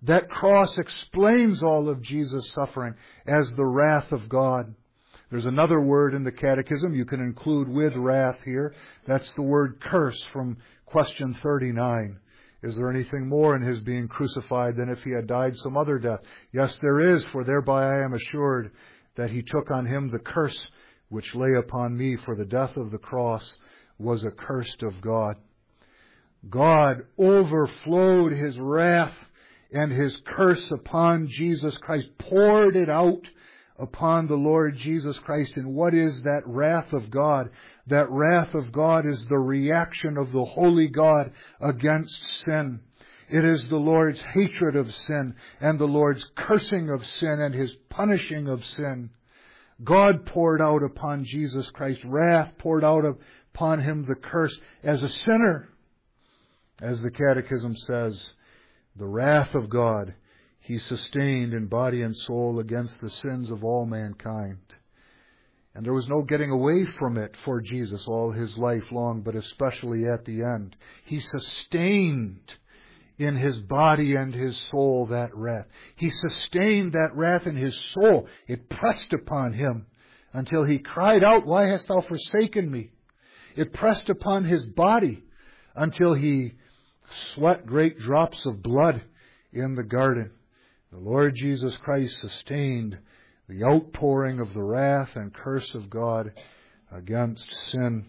That cross explains all of Jesus' suffering as the wrath of God. There's another word in the Catechism you can include with wrath here. That's the word curse from question thirty-nine. Is there anything more in His being crucified than if He had died some other death? Yes, there is, for thereby I am assured that He took on Him the curse which lay upon me, for the death of the cross was accursed of God. God overflowed His wrath and His curse upon Jesus Christ, poured it out upon the Lord Jesus Christ. And what is that wrath of God? That wrath of God is the reaction of the holy God against sin. It is the Lord's hatred of sin and the Lord's cursing of sin and His punishing of sin. God poured out upon Jesus Christ wrath, poured out upon Him the curse as a sinner. As the Catechism says, the wrath of God He sustained in body and soul against the sins of all mankind. And there was no getting away from it for Jesus all His life long, but especially at the end. He sustained in His body and His soul that wrath. He sustained that wrath in His soul. It pressed upon Him until He cried out, "Why hast thou forsaken me?" It pressed upon His body until He sweat great drops of blood in the garden. The Lord Jesus Christ sustained the outpouring of the wrath and curse of God against sin.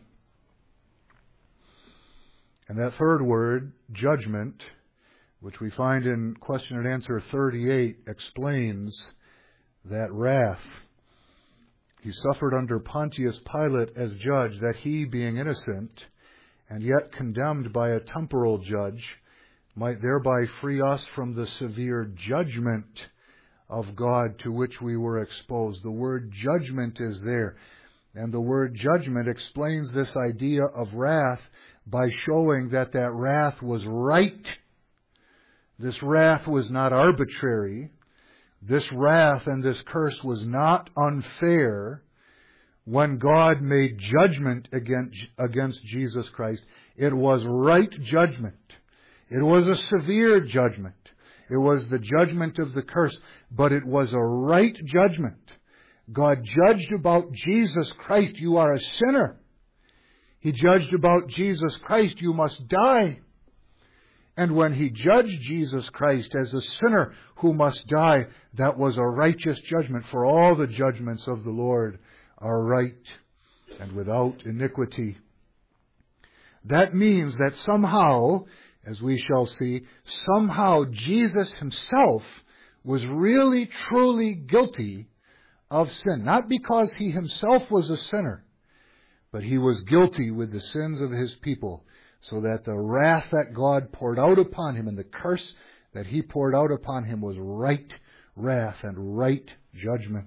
And that third word, judgment, which we find in question and answer thirty-eight, explains that wrath. He suffered under Pontius Pilate as judge, that he, being innocent and yet condemned by a temporal judge, might thereby free us from the severe judgment of God to which we were exposed. The word judgment is there. And the word judgment explains this idea of wrath by showing that that wrath was right. This wrath was not arbitrary. This wrath and this curse was not unfair. When God made judgment against, against Jesus Christ, it was right judgment. It was a severe judgment. It was the judgment of the curse, but it was a right judgment. God judged about Jesus Christ, you are a sinner. He judged about Jesus Christ, you must die. And when He judged Jesus Christ as a sinner who must die, that was a righteous judgment, for all the judgments of the Lord are right and without iniquity. That means that somehow, as we shall see, somehow Jesus Himself was really, truly guilty of sin. Not because He Himself was a sinner, but He was guilty with the sins of His people, so that the wrath that God poured out upon Him and the curse that He poured out upon Him was right wrath and right judgment.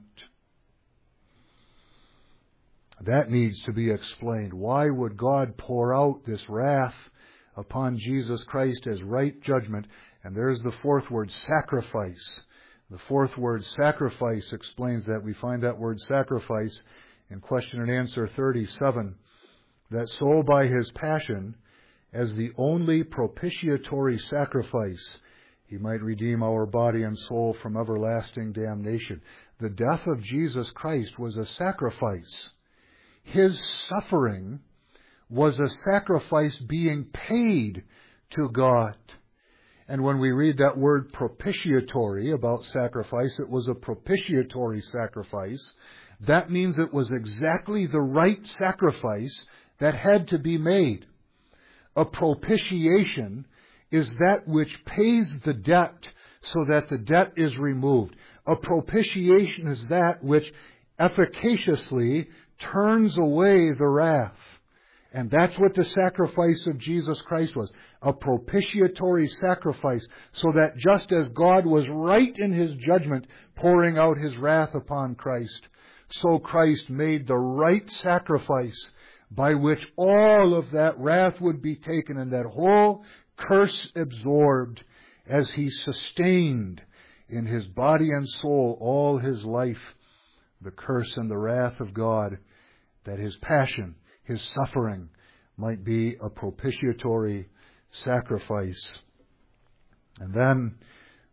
That needs to be explained. Why would God pour out this wrath upon Jesus Christ as right judgment? And there's the fourth word, sacrifice. The fourth word, sacrifice, explains that. We find that word sacrifice in question and answer thirty-seven. That so by His passion, as the only propitiatory sacrifice, He might redeem our body and soul from everlasting damnation. The death of Jesus Christ was a sacrifice. His suffering was a sacrifice being paid to God. And when we read that word propitiatory about sacrifice, it was a propitiatory sacrifice. That means it was exactly the right sacrifice that had to be made. A propitiation is that which pays the debt so that the debt is removed. A propitiation is that which efficaciously turns away the wrath. And that's what the sacrifice of Jesus Christ was. A propitiatory sacrifice, so that just as God was right in His judgment, pouring out His wrath upon Christ, so Christ made the right sacrifice by which all of that wrath would be taken and that whole curse absorbed, as He sustained in His body and soul all His life the curse and the wrath of God, that His passion, His suffering, might be a propitiatory sacrifice. And then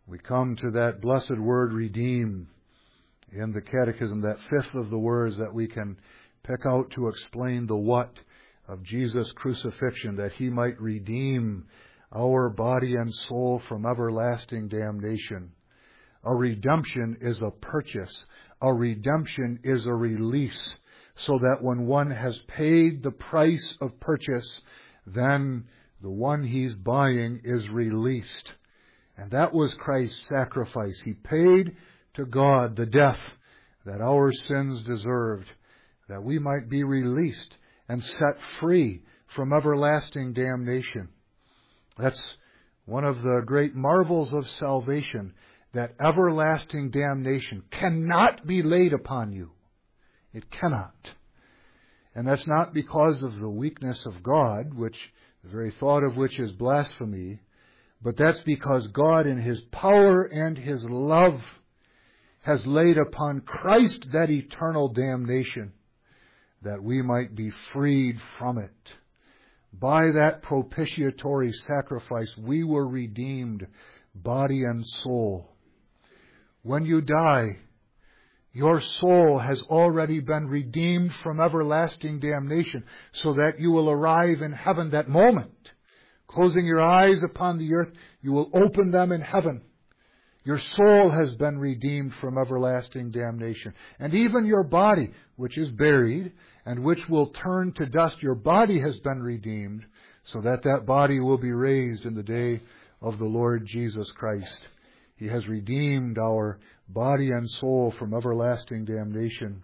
We come to that blessed word, redeem, in the Catechism, that fifth of the words that we can pick out to explain the what of Jesus' crucifixion, that He might redeem our body and soul from everlasting damnation. A redemption is a purchase. A redemption is a release, so that when one has paid the price of purchase, then the one he's buying is released. And that was Christ's sacrifice. He paid to God the death that our sins deserved, that we might be released and set free from everlasting damnation. That's one of the great marvels of salvation, that everlasting damnation cannot be laid upon you. It cannot. And that's not because of the weakness of God, which the very thought of which is blasphemy, but that's because God in His power and His love has laid upon Christ that eternal damnation, that we might be freed from it. By that propitiatory sacrifice, we were redeemed, body and soul. When you die, your soul has already been redeemed from everlasting damnation, so that you will arrive in heaven that moment. Closing your eyes upon the earth, you will open them in heaven. Your soul has been redeemed from everlasting damnation. And even your body, which is buried and which will turn to dust, your body has been redeemed, so that that body will be raised in the day of the Lord Jesus Christ. He has redeemed our body and soul from everlasting damnation.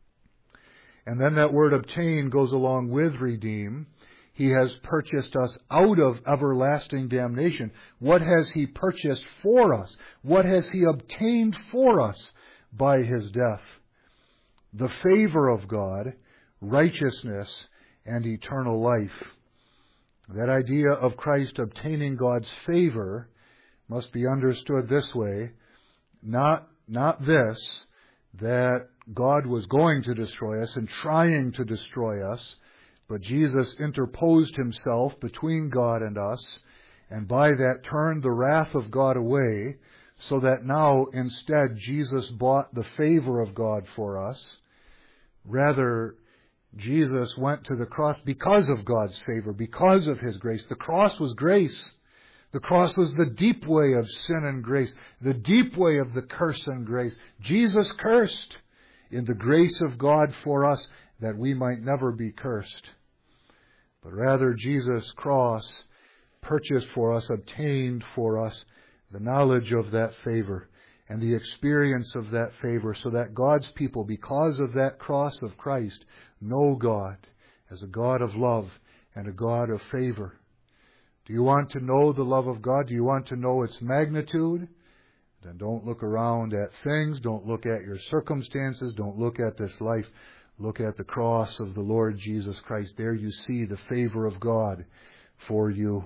And then that word obtain goes along with redeem. He has purchased us out of everlasting damnation. What has He purchased for us? What has He obtained for us by His death? The favor of God, righteousness, and eternal life. That idea of Christ obtaining God's favor must be understood this way. Not, not this, that God was going to destroy us and trying to destroy us, but Jesus interposed Himself between God and us, and by that turned the wrath of God away, so that now instead Jesus bought the favor of God for us. Rather, Jesus went to the cross because of God's favor, because of His grace. The cross was grace. The cross was the deep way of sin and grace, the deep way of the curse and grace. Jesus cursed in the grace of God for us, that we might never be cursed. But rather, Jesus' cross purchased for us, obtained for us the knowledge of that favor and the experience of that favor, so that God's people, because of that cross of Christ, know God as a God of love and a God of favor. Do you want to know the love of God? Do you want to know its magnitude? Then don't look around at things. Don't look at your circumstances. Don't look at this life. Look at the cross of the Lord Jesus Christ. There you see the favor of God for you.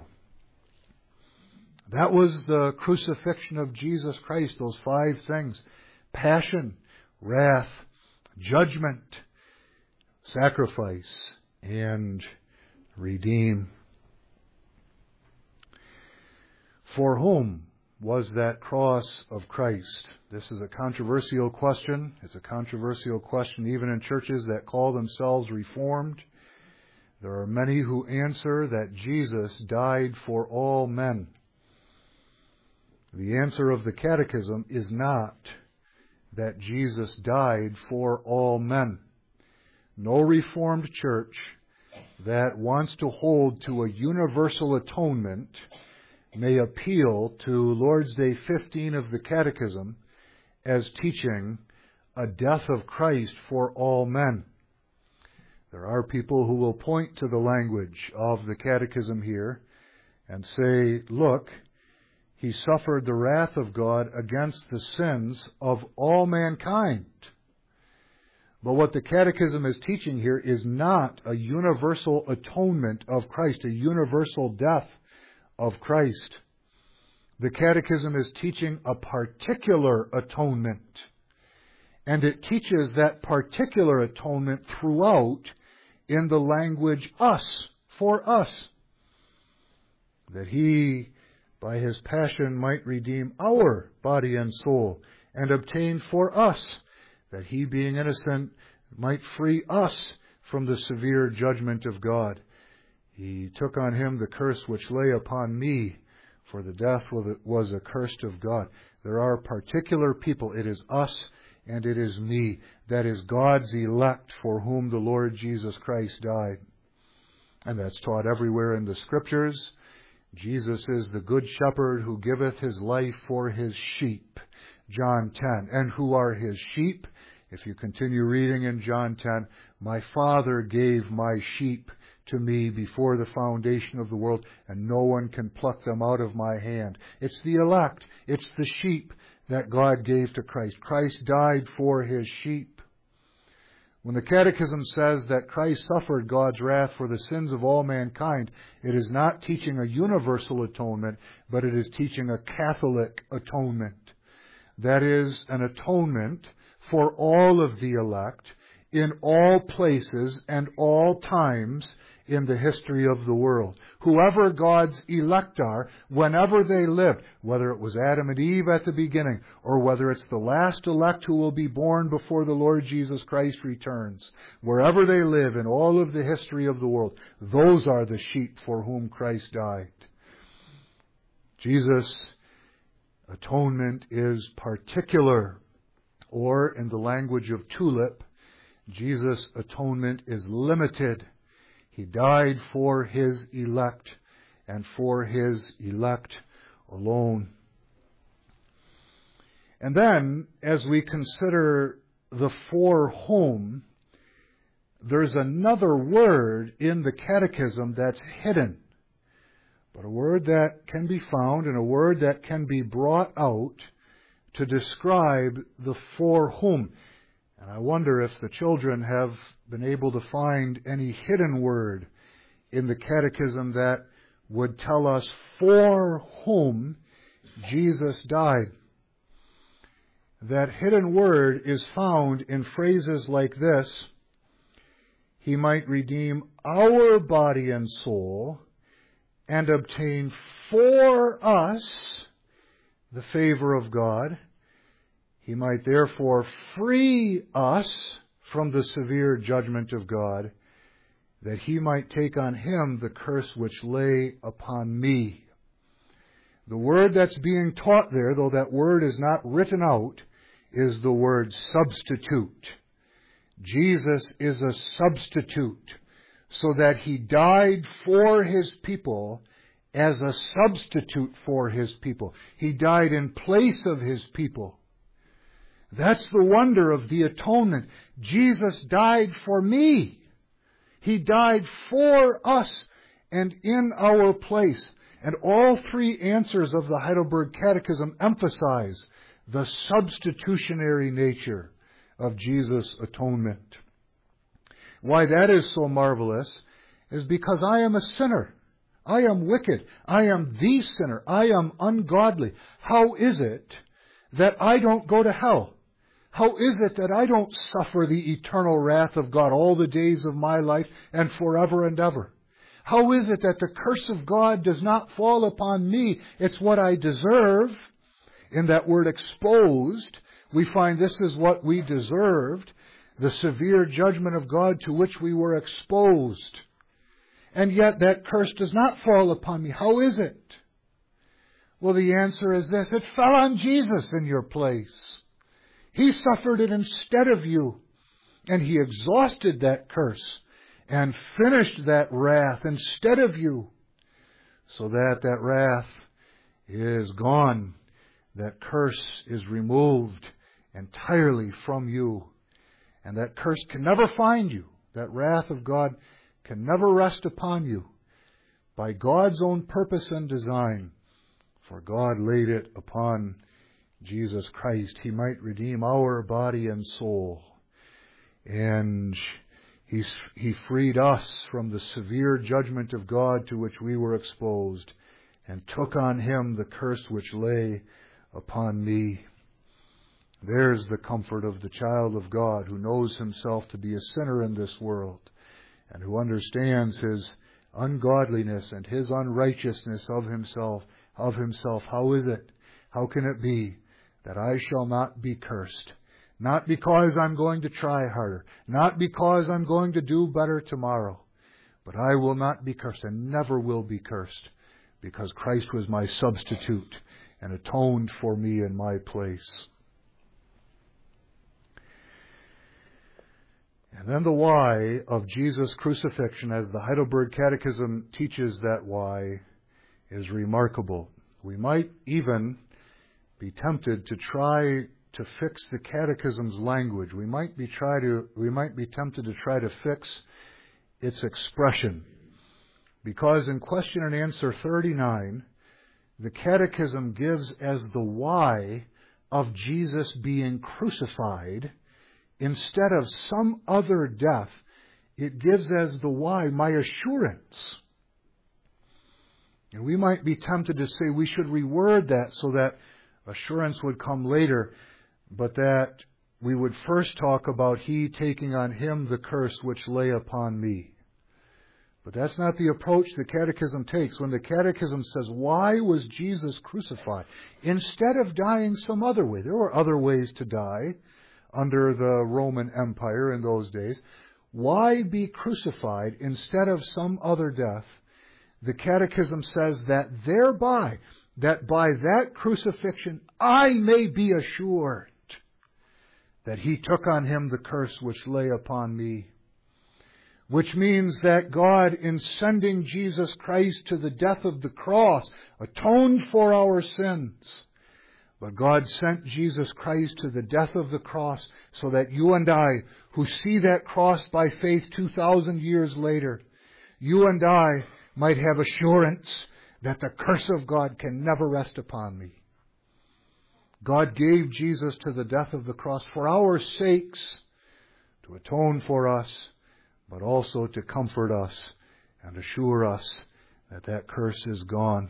That was the crucifixion of Jesus Christ, those five things: passion, wrath, judgment, sacrifice, and redeem. For whom was that cross of Christ? This is a controversial question. It's a controversial question even in churches that call themselves Reformed. There are many who answer that Jesus died for all men. The answer of the Catechism is not that Jesus died for all men. No Reformed church that wants to hold to a universal atonement may appeal to Lord's Day fifteen of the Catechism as teaching a death of Christ for all men. There are people who will point to the language of the Catechism here and say, look, He suffered the wrath of God against the sins of all mankind. But what the Catechism is teaching here is not a universal atonement of Christ, a universal death of Christ. The Catechism is teaching a particular atonement. And it teaches that particular atonement throughout in the language us, for us. That He by his passion might redeem our body and soul, and obtain for us, that he, being innocent, might free us from the severe judgment of God. He took on him the curse which lay upon me, for the death was accursed of God. There are particular people, it is us and it is me, that is God's elect for whom the Lord Jesus Christ died. And that's taught everywhere in the Scriptures. Jesus is the good shepherd who giveth his life for his sheep. John ten. And who are his sheep? If you continue reading in John ten, my Father gave my sheep to me before the foundation of the world, and no one can pluck them out of my hand. It's the elect. It's the sheep that God gave to Christ. Christ died for his sheep. When the Catechism says that Christ suffered God's wrath for the sins of all mankind, it is not teaching a universal atonement, but it is teaching a Catholic atonement. That is, an atonement for all of the elect in all places and all times in the history of the world. Whoever God's elect are, whenever they lived, whether it was Adam and Eve at the beginning, or whether it's the last elect who will be born before the Lord Jesus Christ returns, wherever they live in all of the history of the world, those are the sheep for whom Christ died. Jesus' atonement is particular, or in the language of Tulip, Jesus' atonement is limited. He died for his elect and for his elect alone. And then, as we consider the for whom, there's another word in the Catechism that's hidden, but a word that can be found and a word that can be brought out to describe the for whom. And I wonder if the children have been able to find any hidden word in the Catechism that would tell us for whom Jesus died. That hidden word is found in phrases like this: He might redeem our body and soul and obtain for us the favor of God. He might therefore free us from the severe judgment of God, that he might take on him the curse which lay upon me. The word that's being taught there, though that word is not written out, is the word substitute. Jesus is a substitute, so that he died for his people as a substitute for his people. He died in place of his people. That's the wonder of the atonement. Jesus died for me. He died for us and in our place. And all three answers of the Heidelberg Catechism emphasize the substitutionary nature of Jesus' atonement. Why that is so marvelous is because I am a sinner. I am wicked. I am the sinner. I am ungodly. How is it that I don't go to hell? How is it that I don't suffer the eternal wrath of God all the days of my life and forever and ever? How is it that the curse of God does not fall upon me? It's what I deserve. In that word exposed, we find this is what we deserved, the severe judgment of God to which we were exposed. And yet that curse does not fall upon me. How is it? Well, the answer is this: it fell on Jesus in your place. He suffered it instead of you, and he exhausted that curse and finished that wrath instead of you, so that that wrath is gone, that curse is removed entirely from you, and that curse can never find you. That wrath of God can never rest upon you. By God's own purpose and design, for God laid it upon Jesus Christ. He might redeem our body and soul. And He, he freed us from the severe judgment of God to which we were exposed, and took on him the curse which lay upon me. There's the comfort of the child of God who knows himself to be a sinner in this world, and who understands his ungodliness and his unrighteousness of himself, of himself. How is it? How can it be that I shall not be cursed? Not because I'm going to try harder, not because I'm going to do better tomorrow, but I will not be cursed and never will be cursed because Christ was my substitute and atoned for me in my place. And then the why of Jesus' crucifixion, as the Heidelberg Catechism teaches that why, is remarkable. We might even be tempted to try to fix the Catechism's language. We might be try to we might be tempted to try to fix its expression. Because in question and answer thirty-nine, the Catechism gives as the why of Jesus being crucified, instead of some other death, it gives as the why my assurance. And we might be tempted to say we should reword that so that assurance would come later, but that we would first talk about He taking on Him the curse which lay upon me. But that's not the approach the Catechism takes. When the Catechism says, why was Jesus crucified? Instead of dying some other way. There were other ways to die under the Roman Empire in those days. Why be crucified instead of some other death? The Catechism says that thereby, that by that crucifixion, I may be assured that He took on Him the curse which lay upon me. Which means that God, in sending Jesus Christ to the death of the cross, atoned for our sins. But God sent Jesus Christ to the death of the cross so that you and I, who see that cross by faith two thousand years later, you and I might have assurance that the curse of God can never rest upon me. God gave Jesus to the death of the cross for our sakes, to atone for us, but also to comfort us and assure us that that curse is gone.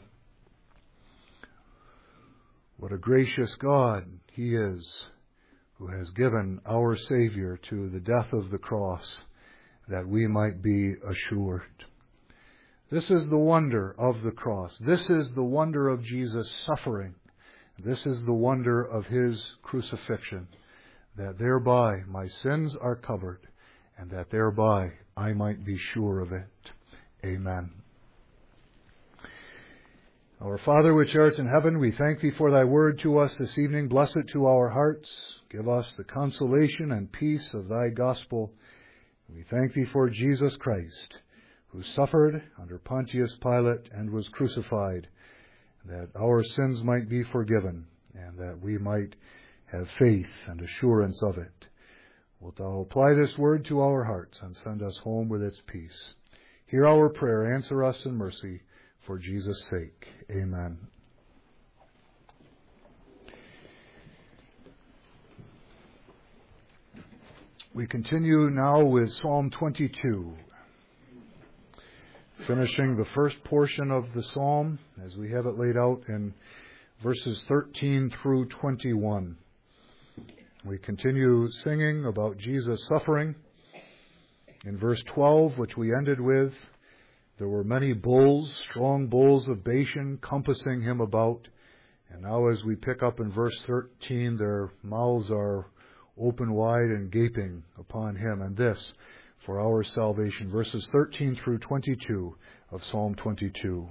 What a gracious God He is, who has given our Savior to the death of the cross, that we might be assured. This is the wonder of the cross. This is the wonder of Jesus' suffering. This is the wonder of His crucifixion, that thereby my sins are covered, and that thereby I might be sure of it. Amen. Our Father which art in heaven, we thank Thee for Thy word to us this evening. Bless it to our hearts. Give us the consolation and peace of Thy gospel. We thank Thee for Jesus Christ, who suffered under Pontius Pilate and was crucified, that our sins might be forgiven, and that we might have faith and assurance of it. Wilt Thou apply this word to our hearts and send us home with its peace. Hear our prayer, answer us in mercy, for Jesus' sake. Amen. We continue now with Psalm twenty-two. Finishing the first portion of the psalm, as we have it laid out in verses thirteen through twenty-one. We continue singing about Jesus' suffering. In verse twelve, which we ended with, there were many bulls, strong bulls of Bashan, compassing Him about. And now as we pick up in verse thirteen, their mouths are open wide and gaping upon Him. And this for our salvation. Verses thirteen through twenty-two of Psalm twenty-two.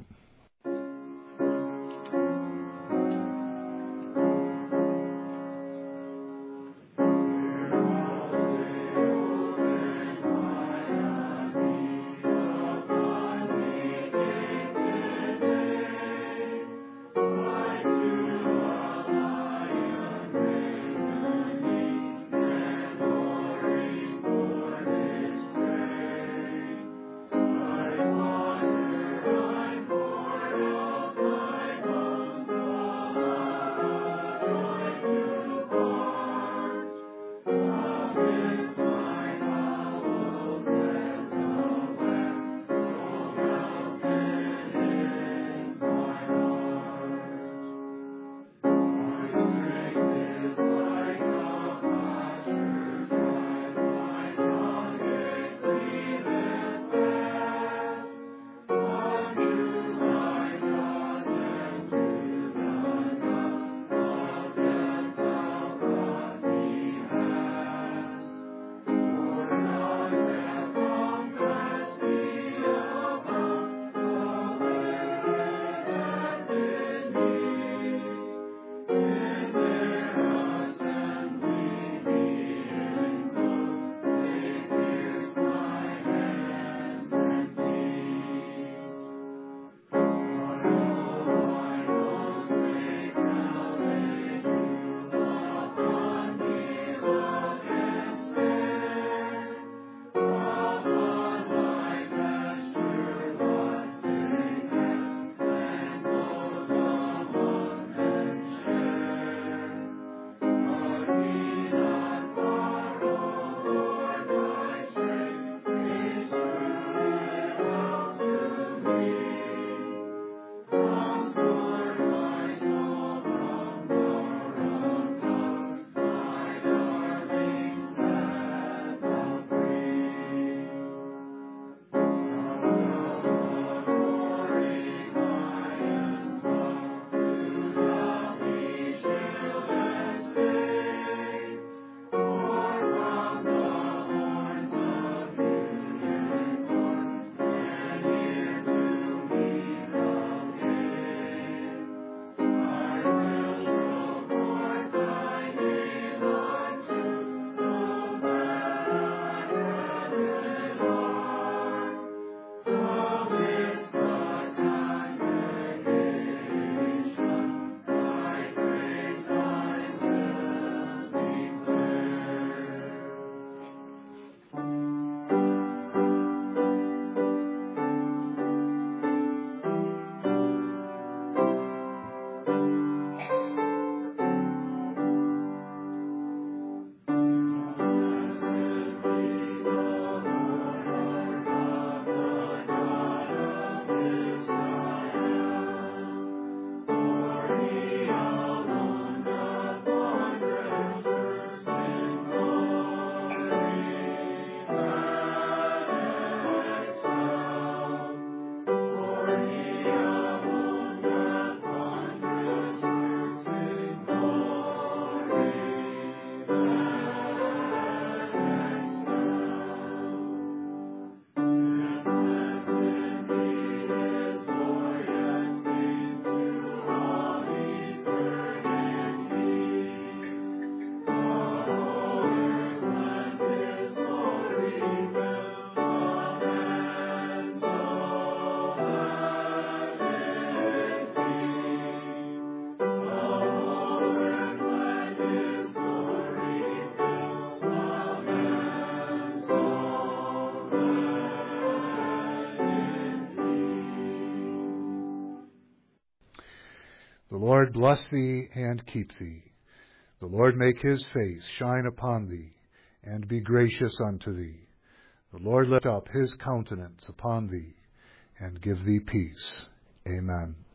Lord bless thee and keep thee. The Lord make his face shine upon thee, and be gracious unto thee. The Lord lift up his countenance upon thee, and give thee peace. Amen.